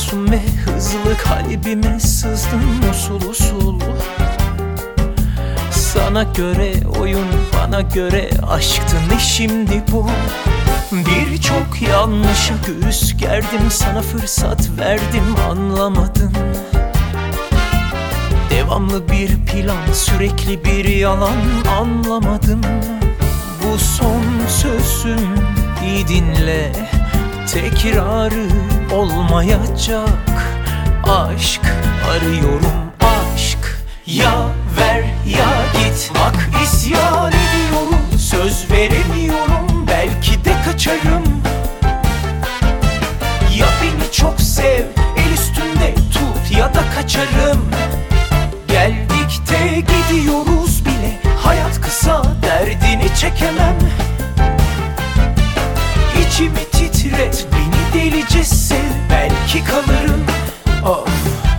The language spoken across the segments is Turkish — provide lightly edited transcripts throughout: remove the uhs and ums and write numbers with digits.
Masum ve hızlı kalbime sızdın usul usul. Sana göre oyun, bana göre aşktı, ne şimdi bu? Birçok yanlışa göğüs gerdim, sana fırsat verdim, anlamadın. Devamlı bir plan, sürekli bir yalan, anlamadım. Bu son sözün, iyi dinle, tekrarı olmayacak. Aşk arıyorum, aşk. Ya ver ya git, bak isyan ediyorum. Söz veremiyorum, belki de kaçarım. Ya beni çok sev, el üstünde tut, ya da kaçarım. Geldik de gidiyoruz bile, hayat kısa, derdini çekemem. İçimi titret, beni delice sev, belki kalırım. Of.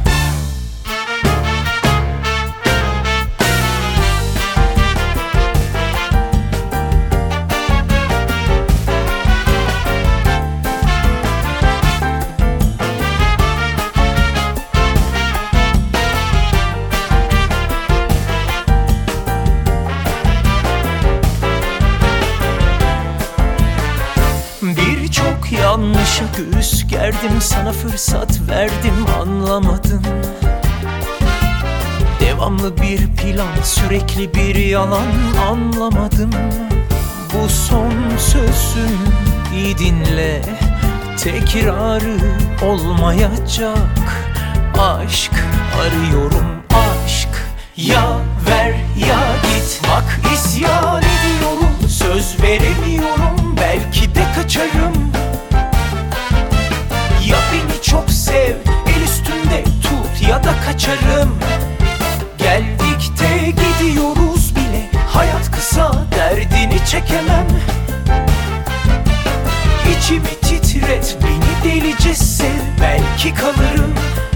Birçok yanlışa göğüs gerdim, sana fırsat verdim, anlamadın. Devamlı bir plan, sürekli bir yalan, anlamadım. Bu son sözün, iyi dinle, tekrarı olmayacak. Aşk arıyorum, aşk. Ya ver ya git, bak isyan ediyorum. Söz veremiyorum, belki de kaçarım. Ya beni çok sev, el üstünde tut, ya da kaçarım. Geldik de gidiyoruz bile, hayat kısa, derdini çekemem. İçimi titret, beni delice sev, belki kalırım.